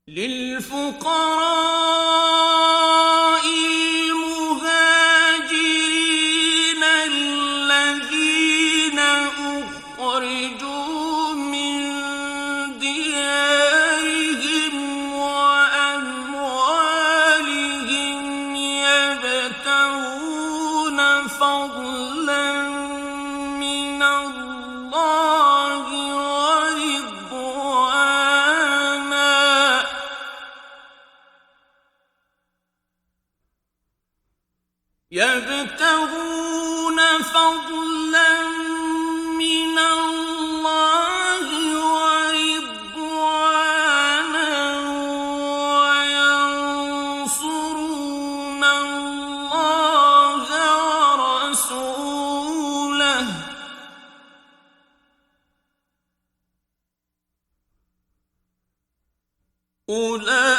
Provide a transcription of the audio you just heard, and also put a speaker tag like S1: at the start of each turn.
S1: للفقراء المهاجرين الذين أخرجوا من ديارهم وأموالهم يبتغون فضلا من الله ورضوانا وينصرون الله ورسوله أولئك